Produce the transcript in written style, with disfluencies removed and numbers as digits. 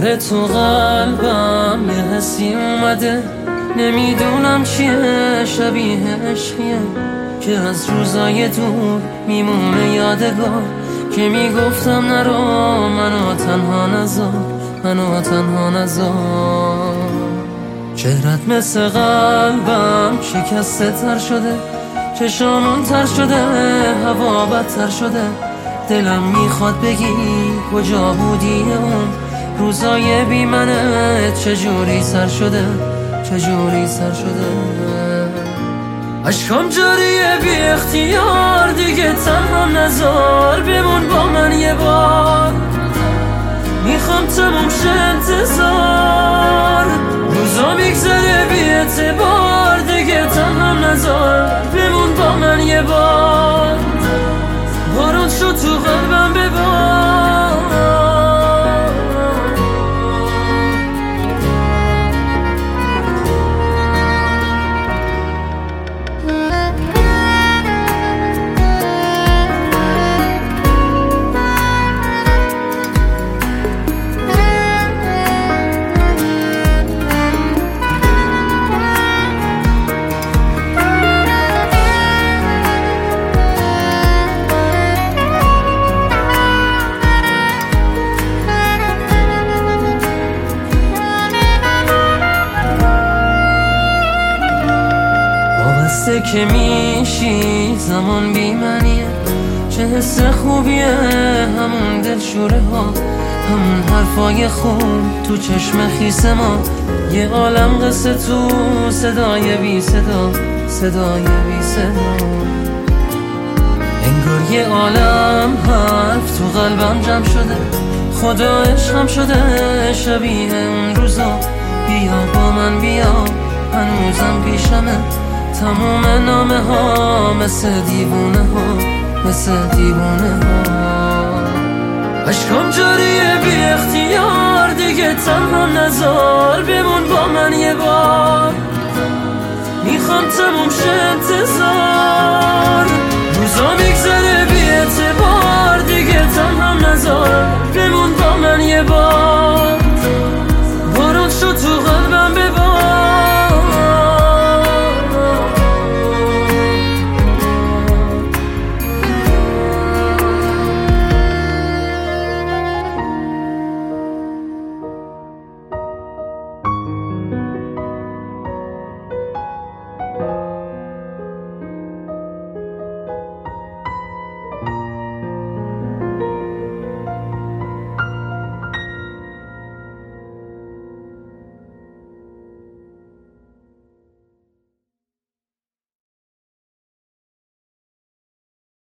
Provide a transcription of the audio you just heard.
دوباره تو قلبم یه حسی اومده، نمیدونم چیه، شبیه عشقیه که از روزای دور میمونه یادگار، که میگفتم نرو منو تنها نذار، منو تنها نذار. چهرت مثل قلبم شکسته تر شده، چشامون تر شده، هوا بدتر شده، دلم میخواد بگی کجا بودی اون روزای بی منه، چجوری سر شده، چجوری سر شده. عشقم جاریه بی اختیار، دیگه تنها نذار، بمون با من یه بار، میخوام تموم شه انتظار، روزا میگذره بی اعتبار، دیگه تنها نذار، بمون با من یه بار، بارون شد تو قلبم ببار. که میشی زمان بی منیه، چه حس خوبیه، همون دلشوره ها، همون حرفای خوب تو چشم خیس ما، یه عالم قصه تو صدای بی صدا، صدای بی صدا. انگار یه عالم حرف تو قلبم جمع شده، خدا عشقم شده شبیه اون روزا، بیا با من بیا، هنوزم پیشمه تموم نامه ها، مثل دیوونه ها، مثل دیوونه ها. عشقم جاریه بی اختیار، دیگه تنها نذار، بمون با من یه بار، میخوام تموم شه انتظار، روزا میگذره بی اعتبار، دیگه تنها نذار، بمون با من یه بار.